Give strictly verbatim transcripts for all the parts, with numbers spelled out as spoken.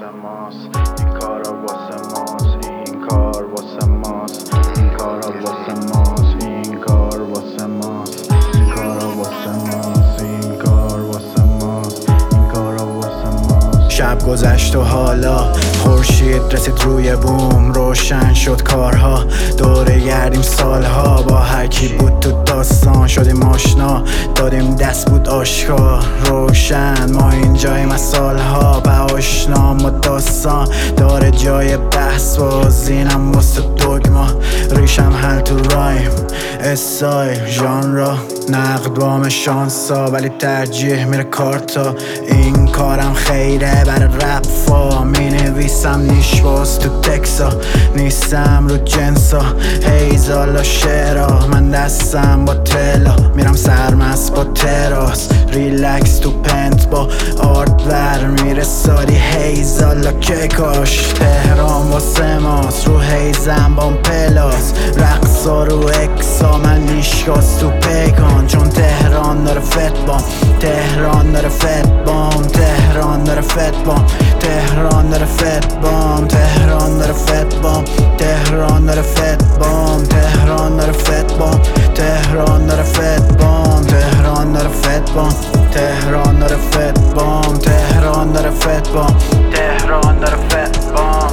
واسه ماست، این کارا واسه ماست، این کار واسه ماست، این کارا واسه ماست، این کار واسه ماست، این کارا واسه ماست، این کار واسه ماست، این کارا واسه ماست. شب گذشت و حالا خورشید رسید روی بوم، روشن شد کارها، دوره گردیم سالها، با هر کی بود تو داستان شدیم آشنا، دادیم دست بود آشکار روشن، ما اینجاییم از سالها به آشنا، ما داستان داره جای بحث، بازینم واسه دوگما، ریشم حل تو رایم، استایل ژانرا نقد وام شانسا، ولی ترجیح میره کارتا، این کارم خیره برای رپا، می نویسم نیش باز تو تکسا، نیستم رو جنسا، هیزالا شعرا، من دستم با تلا، میرم سرمست با تراس، ریلکس تو پنت با آرت ور میره سالی، هیزالا که کاش تهران واسه ماست، رو هیزم با پلاس، رقصا رو اکسا، من نیشگاز تو پیکان، چون تهران داره فت بام، تهران داره فت بام، تهران داره فت بام، تهران داره فت بام، تهران داره فت بام، تهران داره فت بام، تهران داره فت بام، تهران داره فت بام، تهران داره فت بام، تهران داره فت بام، تهران داره فت بام، تهران داره فت بام.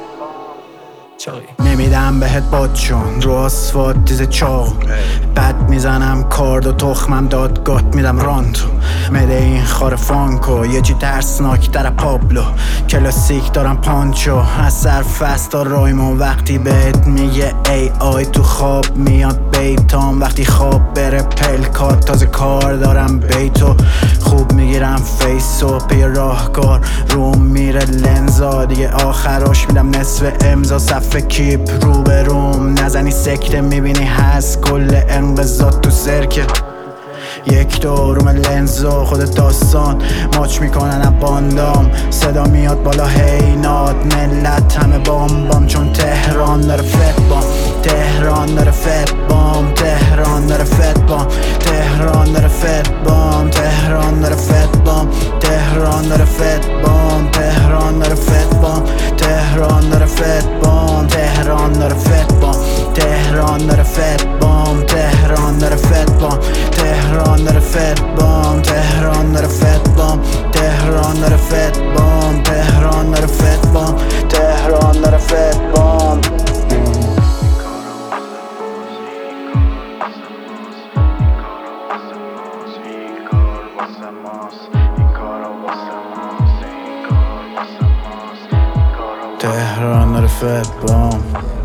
نمیدم بهت باد چون رو آسفالت دیزه چاق، بد میزنم کارد و تخمم دادگاه میدم راندو، مده این خار فانکو، یه چی ترسناک در پابلو، کلاسیک دارم پانچو، از سرفست تا رایمون، وقتی بهت میگه ای آی تو خواب میاد بیتام، وقتی خواب بره پلکات، تازه کار دارم بیتو، خوب میگیرم فیسو، پی راهکار روم میره لنزا، دیگه آخراش میدم نصف امضا، صفحه کیپ رو به روم، نزنی سکته میبینی هست کل انقضات تو سرکه، یک دوروم لنزو خود داستان، ماچ میکنن از باندام، صدا میاد بالا هینات، ملت همه بام بام، چون تهران داره فت بام، تهران داره فت بام، تهران داره فت بام، تهران داره فت بام، تهران داره فت بام، تهران داره فت بام، تهران داره فت بام، تهران داره فت بام، تهران داره فت بام، تهران داره فت بام، تهران داره فت بام، تهران داره فت بام، تهران داره فت بام، تهران داره فت بام، تهران داره فت بام، تهران داره فت بام. تهران داره فت بام.